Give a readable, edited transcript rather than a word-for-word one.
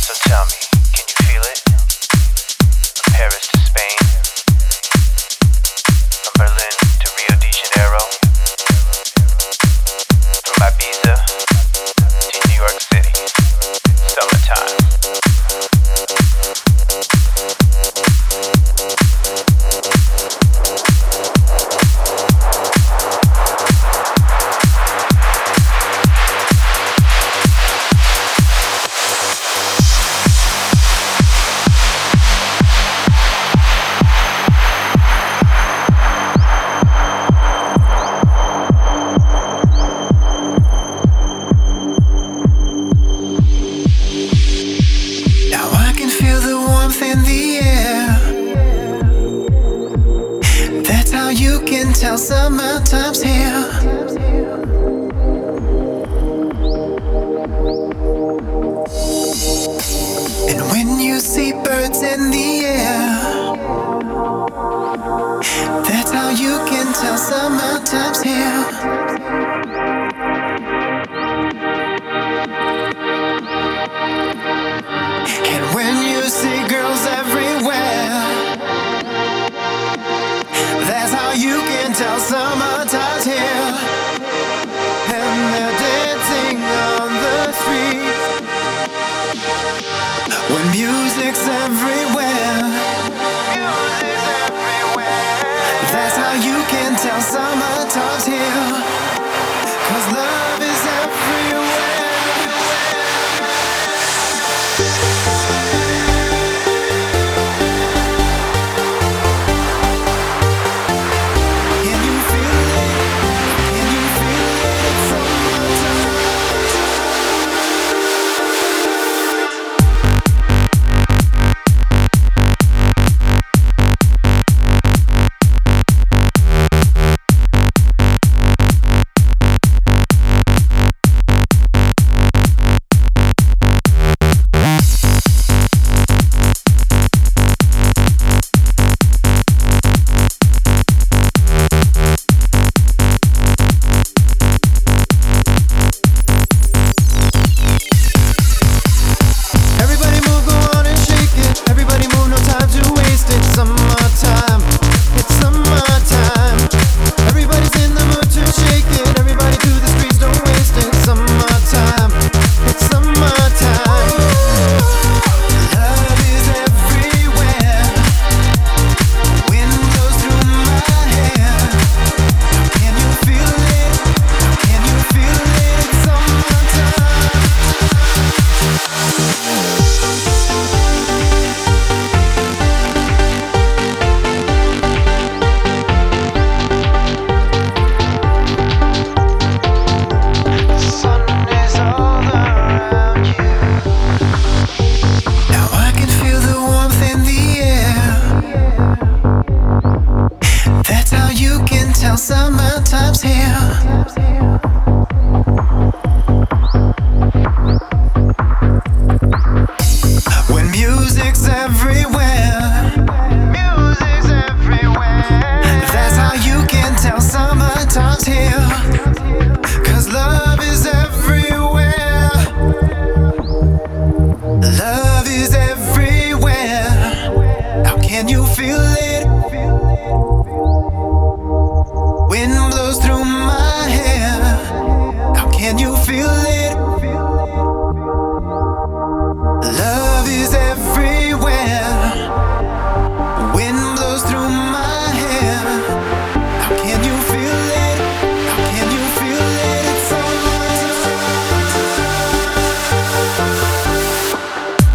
tell me, can you feel it? From Paris to Spain, from Berlin to Rio de Janeiro, from Ibiza to New York City, summertime. Tell summertime's here. And when you see birds in the air, that's how you can tell summertime's here. And when you see girls everywhere, that's how you can tell summertime's here. And they're dancing on the street when music's everywhere. That's how you can tell summertime's here. 'Cause love is everywhere. Summertime's here. When music's everywhere, that's how you can tell summertime's here. 'Cause love is everywhere. Love is everywhere. How can you feel it? Wind blows through my hair. How can you feel it? Love is everywhere. Wind blows through my hair. How can you feel it? How can you feel it? It's so